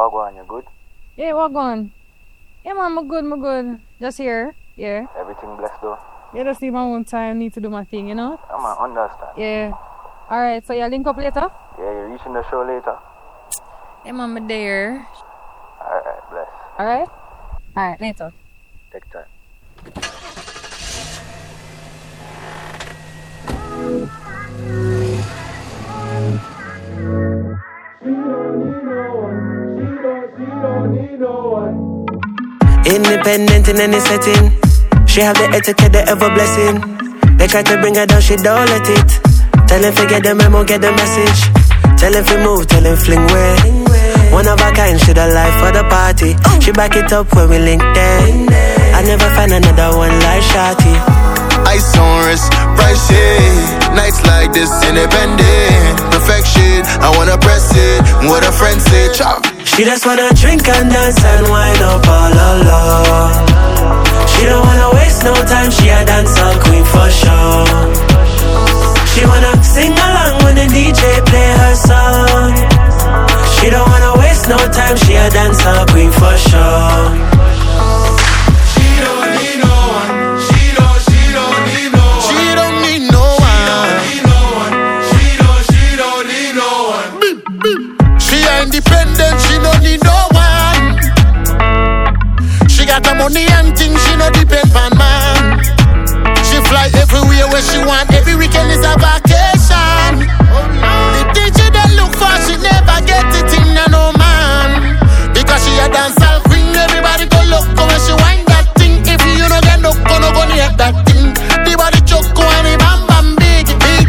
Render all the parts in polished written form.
what going? You good? Yeah, what going? Yeah, man, I'm good. Just here. Yeah. Everything blessed though? Yeah, just need my own time. Need to do my thing, you know? Yeah, man, understand. Yeah. Alright, so you link up later? Yeah, you're reaching the show later? Yeah, man, I'm there. Alright, bless. Alright? Alright, later. Take time. Independent in any setting. She have the etiquette, the ever blessing. They try to bring her down, she don't let it. Tell him forget the memo, get the message. Tell him fi move, tell him fling way. One of a kind, she the life for the party. She back it up when we link there. I never find another one like Shawty. Ice on wrist, pricey. Nights like this, independent. Perfection, I wanna press it. What a friend say, chop. She just wanna drink and dance and wind up all alone. She don't wanna waste no time, she a dancehall queen for sure. She wanna sing along when the DJ play her song. She don't wanna waste no time, she a dancehall queen for sure. She don't need no one. She don't need no one. She don't need no one. She don't need no one. She independent, she don't need no one. She got the money and things, she no depend on man. She fly everywhere where she want, every weekend is a vacation. The DJ they look for, she never get it in no man. Because she a dancehall queen, everybody go look when she wind that thing. If you no get no go near that thing. The body choke and the bam bam big.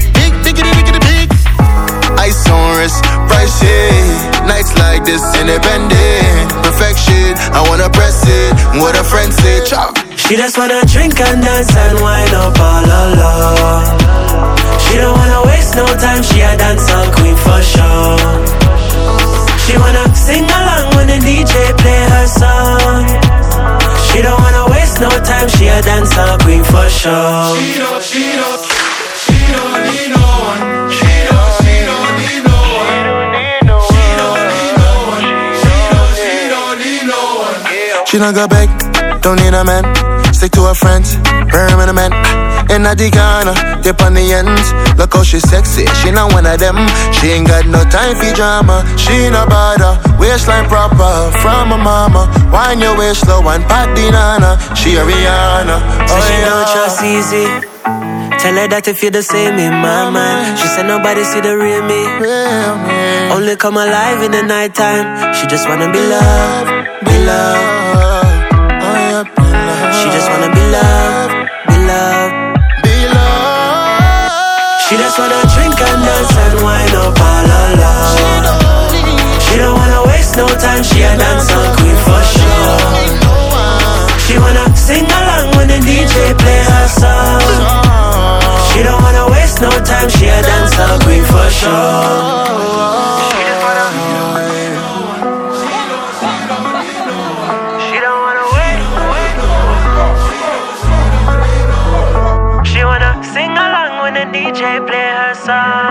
Ice on wrist, pricey. Nights like this, independent. Perfection, I wanna press it. What a friend say, chop. She just wanna drink and dance and wind up all alone. She don't wanna waste no time, she a dancehall queen for sure. She wanna sing along when the DJ play her song. She don't wanna waste no time, she a dancehall queen for sure. She don't need no one. She don't need no one. She don't go back, don't need a man. Stick to her friends, permanent. In the corner, dip on the ends. Look how she sexy, she not one of them. She ain't got no time for drama. She no bother, waistline proper. From her mama, wind your waist slow and pat the nana. She a Rihanna, so she don't trust easy. Tell her that if you're the same in my mind. She said nobody see the real me. Only come alive in the nighttime. She just wanna be loved, be loved. She just wanna be loved, be loved, be loved. She just wanna drink and dance and wind up all alone. She don't wanna waste no time, she a dancehall queen for sure. She wanna sing along when the DJ play her song. She don't wanna waste no time, she a dancehall queen for sure. DJ play her song.